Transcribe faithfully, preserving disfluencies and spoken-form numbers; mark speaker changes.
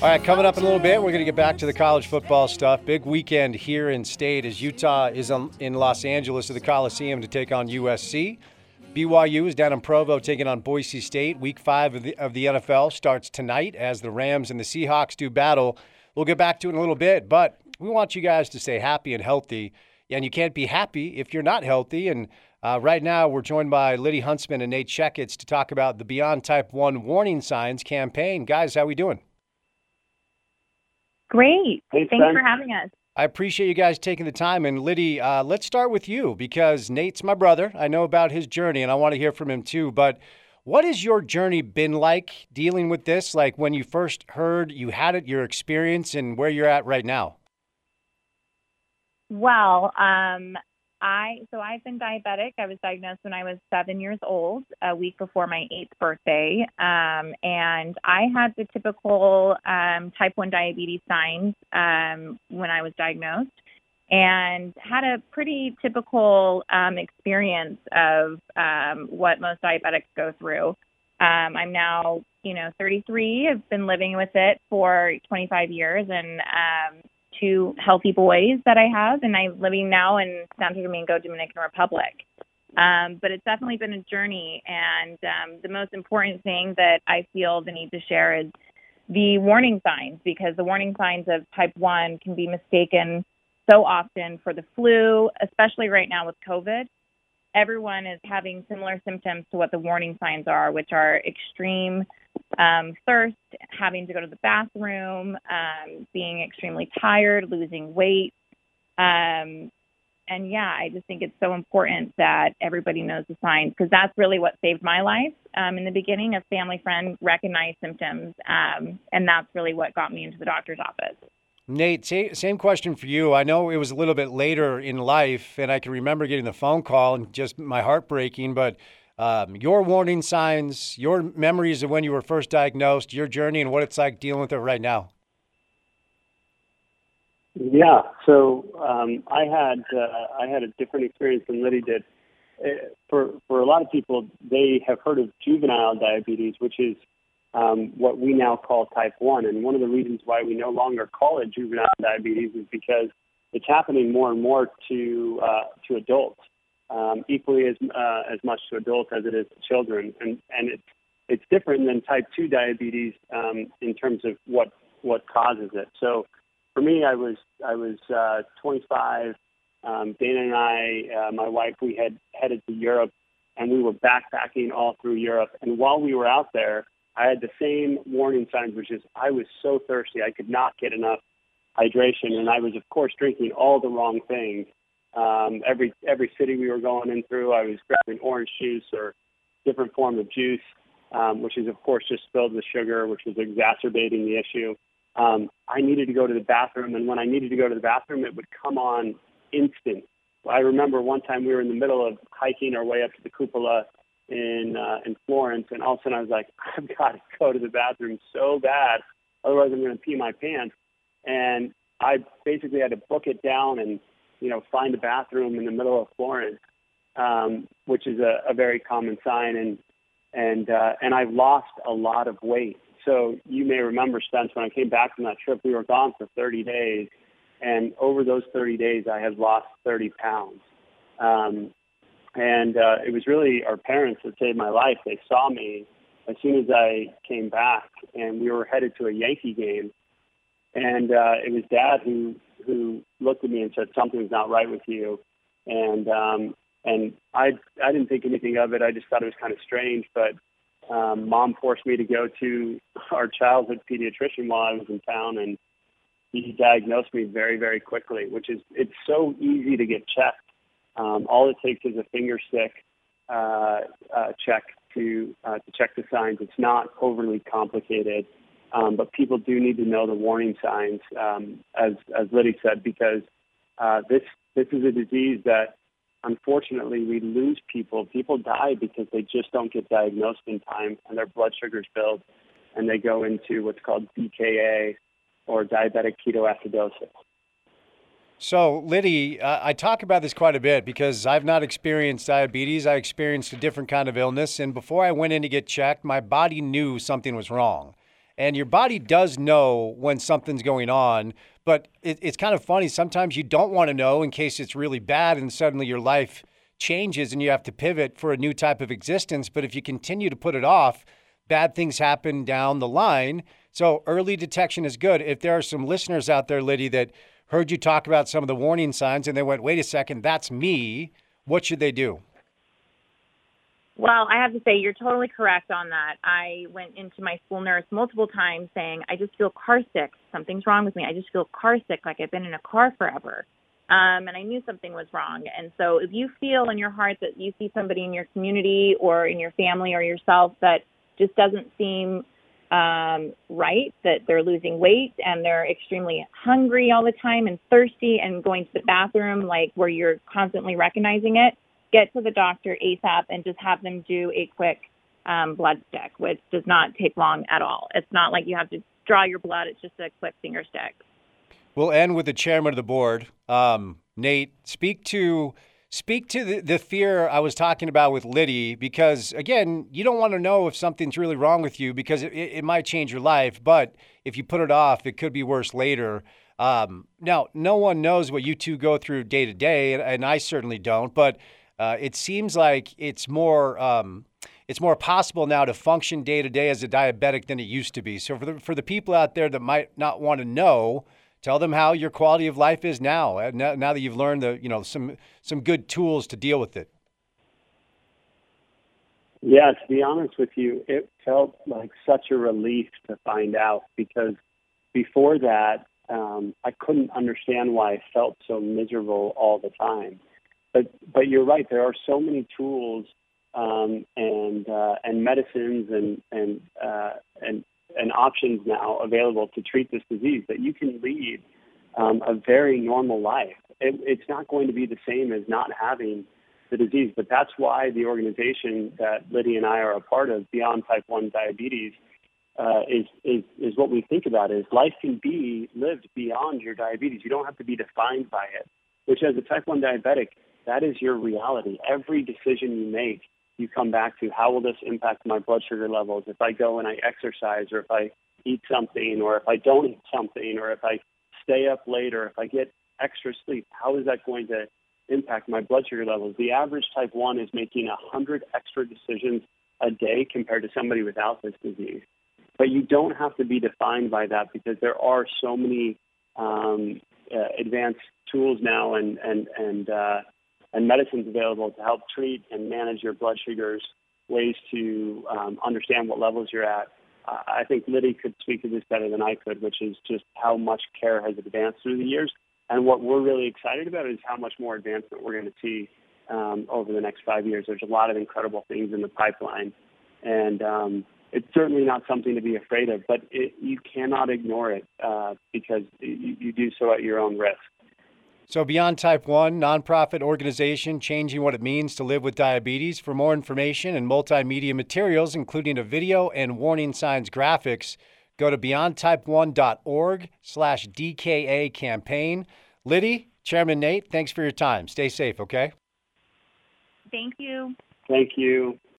Speaker 1: All right, coming up in a little bit, we're going to get back to the college football stuff. Big weekend here in state as Utah is in Los Angeles at the Coliseum to take on U S C. B Y U is down in Provo taking on Boise State. Week five of the, of the N F L starts tonight as the Rams and the Seahawks do battle. We'll get back to it in a little bit, but we want you guys to stay happy and healthy. And you can't be happy if you're not healthy. And uh, right now we're joined by Liddy Huntsman and Nate Checketts to talk about the Beyond Type one Warning Signs campaign. Guys, how we doing?
Speaker 2: Great.
Speaker 3: Thanks,
Speaker 2: Thanks
Speaker 3: Ben.
Speaker 2: for having us.
Speaker 1: I appreciate you guys taking the time. And Liddy, uh, let's start with you because Nate's my brother. I know about his journey, and I want to hear from him too. But what has your journey been like dealing with this? Like when you first heard you had it, your experience, and where you're at right now?
Speaker 2: Well, um, I so I've been diabetic. I was diagnosed when I was seven years old, a week before my eighth birthday, um, and I had the typical um, type one diabetes signs um, when I was diagnosed, and had a pretty typical um, experience of um, what most diabetics go through. Um, I'm now, you know, thirty-three. I've been living with it for twenty-five years, and um, two healthy boys that I have, and I'm living now in Santo Domingo, Dominican Republic. Um, but it's definitely been a journey, and um, the most important thing that I feel the need to share is the warning signs, because the warning signs of type one can be mistaken so often for the flu, especially right now with COVID. Everyone is having similar symptoms to what the warning signs are, which are extreme um, thirst, having to go to the bathroom, um, being extremely tired, losing weight. Um, and yeah, I just think it's so important that everybody knows the signs, because that's really what saved my life. Um, in the beginning, a family friend recognized symptoms, um, and that's really what got me into the doctor's office.
Speaker 1: Nate, same question for you. I know it was a little bit later in life, and I can remember getting the phone call and just my heart breaking, but um, your warning signs, your memories of when you were first diagnosed, your journey, and what it's like dealing with it right now.
Speaker 3: Yeah, so um, I had uh, I had a different experience than Liddy did. Uh, for for a lot of people, they have heard of juvenile diabetes, which is um, what we now call type one. And one of the reasons why we no longer call it juvenile diabetes is because it's happening more and more to uh, to adults, um, equally as uh, as much to adults as it is to children. And and it's it's different than type two diabetes um, in terms of what what causes it. So for me, I was I was uh, twenty-five. Um, Dana and I, uh, my wife, we had headed to Europe, and we were backpacking all through Europe. And while we were out there, I had the same warning signs, which is I was so thirsty. I could not get enough hydration, and I was, of course, drinking all the wrong things. Um, every every city we were going in through, I was grabbing orange juice or different form of juice, um, which is, of course, just filled with sugar, which was exacerbating the issue. Um, I needed to go to the bathroom, and when I needed to go to the bathroom, it would come on instant. I remember one time we were in the middle of hiking our way up to the cupola in uh, in Florence, and all of a sudden I was like, I've got to go to the bathroom so bad, otherwise I'm going to pee my pants. And I basically had to book it down and, you know, find a bathroom in the middle of Florence, um, which is a, a very common sign. And and uh, and I've lost a lot of weight. So you may remember, Spence, when I came back from that trip, we were gone for thirty days. And over those thirty days, I had lost thirty pounds. Um, and uh, it was really our parents that saved my life. They saw me as soon as I came back, and we were headed to a Yankee game. And uh, it was Dad who who looked at me and said, "Something's not right with you." And um, and I I didn't think anything of it. I just thought it was kind of strange. But um, Mom forced me to go to our childhood pediatrician while I was in town, and he diagnosed me very, very quickly, which is, it's so easy to get checked. Um, all it takes is a finger stick uh, uh, check to uh, to check the signs. It's not overly complicated, um, but people do need to know the warning signs, um, as as Liddy said, because uh, this this is a disease that, unfortunately, we lose people. People die because they just don't get diagnosed in time, and their blood sugars build, and they go into what's called D K A, or diabetic ketoacidosis.
Speaker 1: So, Liddy, uh, I talk about this quite a bit because I've not experienced diabetes. I experienced a different kind of illness, and before I went in to get checked, my body knew something was wrong. And your body does know when something's going on, but it, it's kind of funny. Sometimes you don't want to know in case it's really bad and suddenly your life changes and you have to pivot for a new type of existence. But if you continue to put it off, bad things happen down the line. So early detection is good. If there are some listeners out there, Liddy, that heard you talk about some of the warning signs and they went, wait a second, that's me, what should they do?
Speaker 2: Well, I have to say you're totally correct on that. I went into my school nurse multiple times saying, I just feel car sick. Something's wrong with me. I just feel car sick, like I've been in a car forever. Um, and I knew something was wrong. And so if you feel in your heart that you see somebody in your community or in your family or yourself that just doesn't seem um, right, that they're losing weight and they're extremely hungry all the time and thirsty and going to the bathroom, like where you're constantly recognizing it, get to the doctor ASAP and just have them do a quick um, blood stick, which does not take long at all. It's not like you have to draw your blood. It's just a quick finger stick.
Speaker 1: We'll end with the chairman of the board, um, Nate. Speak to speak to the, the fear I was talking about with Liddy, because, again, you don't want to know if something's really wrong with you because it, it might change your life. But if you put it off, it could be worse later. Um, now, no one knows what you two go through day to day, and, and I certainly don't. But Uh, it seems like it's more um, it's more possible now to function day to day as a diabetic than it used to be. So for the for the people out there that might not want to know, tell them how your quality of life is now. Now, now that you've learned the you know some some good tools to deal with it.
Speaker 3: Yeah, to be honest with you, it felt like such a relief to find out, because before that, um, I couldn't understand why I felt so miserable all the time. But but you're right. There are so many tools um, and uh, and medicines and and uh, and and options now available to treat this disease that you can lead um, a very normal life. It, it's not going to be the same as not having the disease. But that's why the organization that Liddy and I are a part of, Beyond Type one Diabetes, uh, is is is what we think about is life can be lived beyond your diabetes. You don't have to be defined by it. Which, as a Type one diabetic, that is your reality. Every decision you make, you come back to, how will this impact my blood sugar levels if I go and I exercise, or if I eat something, or if I don't eat something, or if I stay up late, or if I get extra sleep? How is that going to impact my blood sugar levels? The average Type one is making one hundred extra decisions a day compared to somebody without this disease. But you don't have to be defined by that, because there are so many um, uh, advanced tools now and, and, and, uh, and medicines available to help treat and manage your blood sugars, ways to um, understand what levels you're at. Uh, I think Liddy could speak to this better than I could, which is just how much care has advanced through the years. And what we're really excited about is how much more advancement we're going to see um, over the next five years. There's a lot of incredible things in the pipeline. And um, it's certainly not something to be afraid of, but it, you cannot ignore it uh, because you, you do so at your own risk.
Speaker 1: So Beyond Type one, nonprofit organization changing what it means to live with diabetes. For more information and multimedia materials, including a video and warning signs graphics, go to beyond type one dot org slash D K A campaign. Liddy, Chairman Nate, thanks for your time. Stay safe, okay?
Speaker 2: Thank you.
Speaker 3: Thank you.